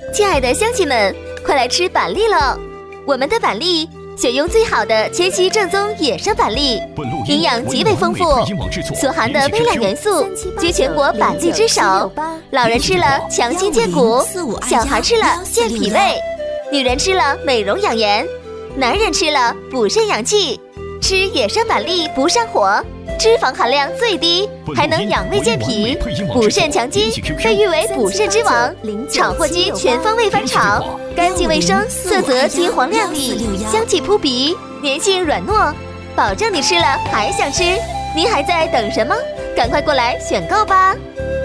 亲爱的乡亲们，快来吃板栗喽！我们的板栗选用最好的千禧正宗野生板栗，营养极为丰富，所含的微量元素居全国板栗之首。老人吃了强筋健骨，小孩吃了健脾胃，女人吃了美容养颜，男人吃了补肾养气。吃野生板栗不上火，脂肪含量最低，还能养胃健脾、补肾强筋，被誉为补肾之王。炒货机全方位翻炒，干净卫生，色泽金黄亮丽，香气扑鼻，粘性软糯，保证你吃了还想吃。您还在等什么？赶快过来选购吧！